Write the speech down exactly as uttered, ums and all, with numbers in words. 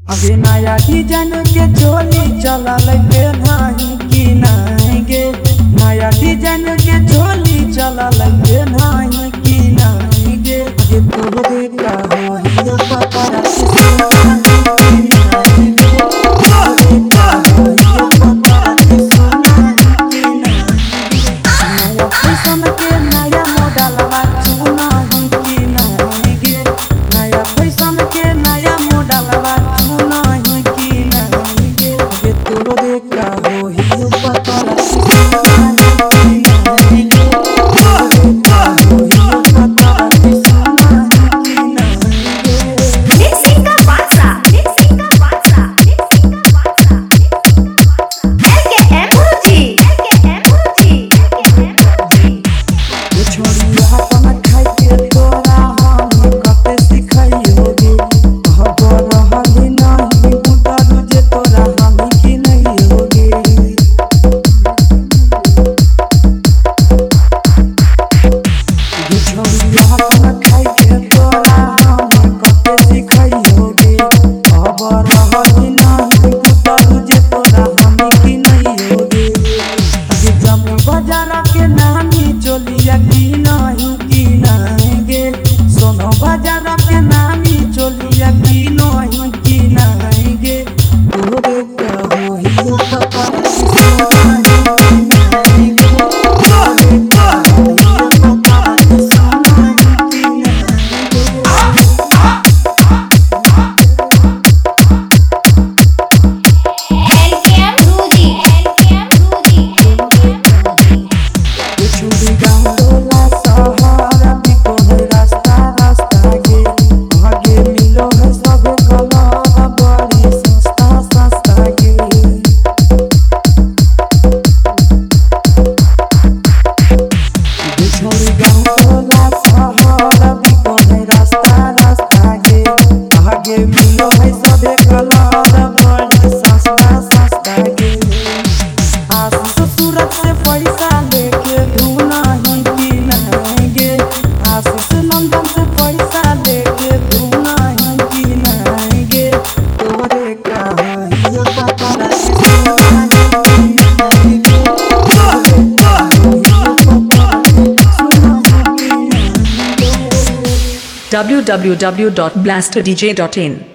अभी नया डिजाइन के चोली चला लगे नहीं कि नहीं गे। नया डिजाइन के चोली चला लगे नहीं कि नहीं गे। ये तोहरे का हो ही पता w w w dot blaster d j dot in